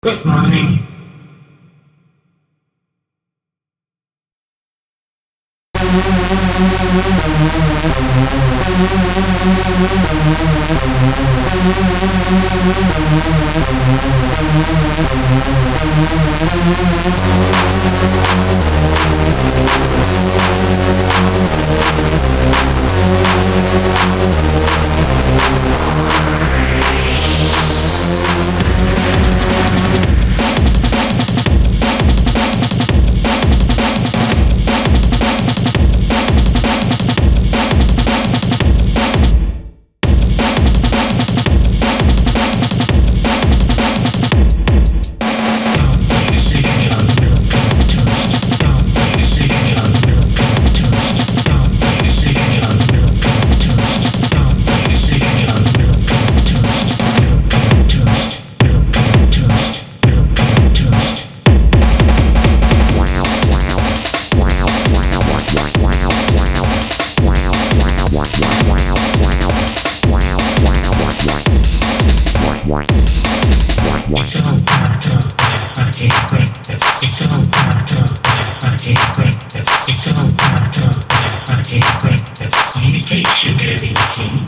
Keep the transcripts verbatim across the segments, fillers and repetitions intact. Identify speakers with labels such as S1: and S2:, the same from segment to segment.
S1: Good morning. It's all part of party breakfast. It's all part of party breakfast. It's all part of party breakfast. You take sugar in tea.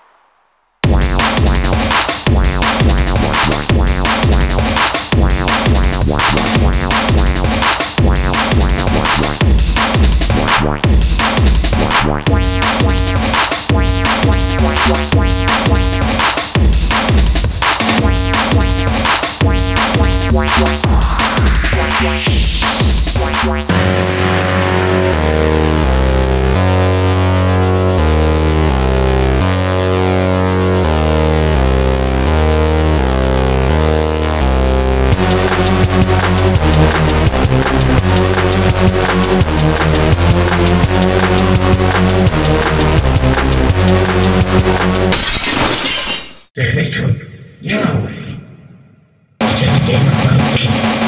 S1: The little yellow way. Just give my feet.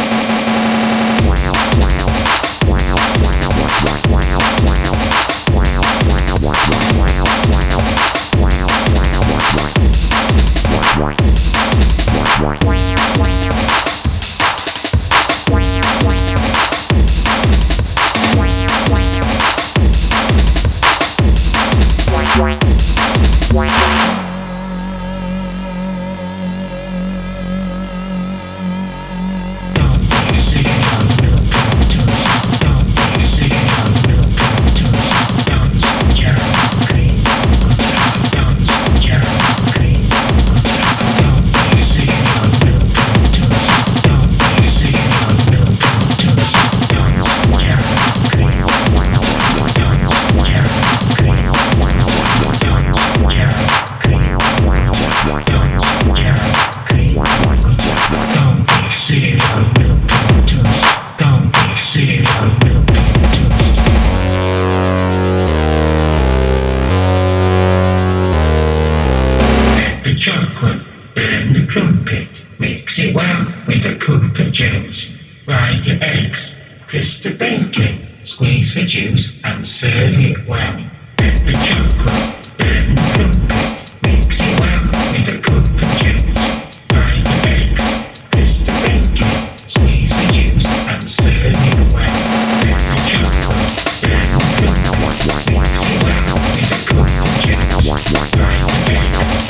S1: The chocolate, burn the crumpet, mix it well with a cup of juice. Fry your eggs, crisp the bacon, squeeze the juice and serve it well. The chocolate, burn the crumpet, mix it well with a cup of juice. Fry your eggs, crisp the bacon, squeeze the juice and serve it well. The chocolate, burn the crumpet, mix it well with a cup of juice. Fry your eggs.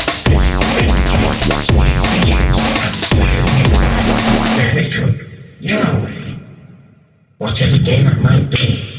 S1: Little yellow way, whatever game it might be.